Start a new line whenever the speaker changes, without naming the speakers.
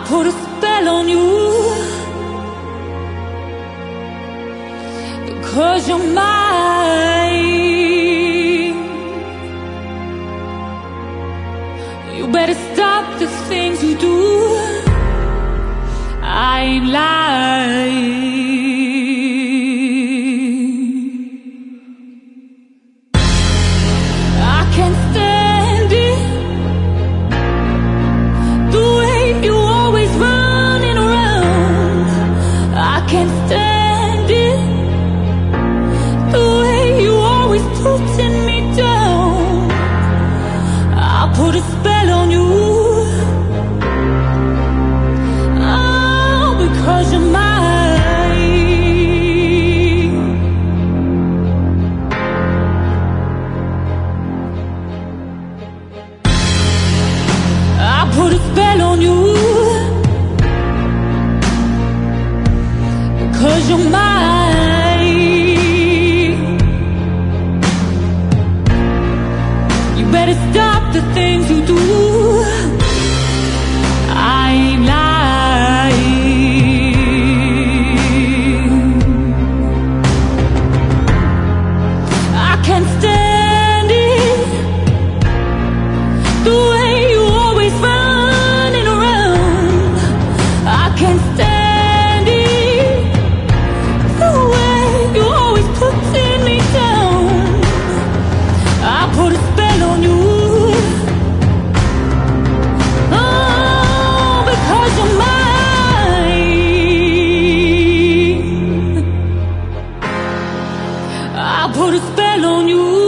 put a spell on you, 'cause you're mine. You better stop the things you do. I ain't lying. I can't stand it, the way you always running around. I can't stand it, the way you always putting me down. I'll put a spell on you, oh, because you're mine. I'll put a spell on you, because you're mine. You better stop the things you do. I ain't lying. I can't stand it, the way you always running around. I can't stand it, the way you always putting me down. I put a spell on you, oh, because you're mine. I put a spell on you.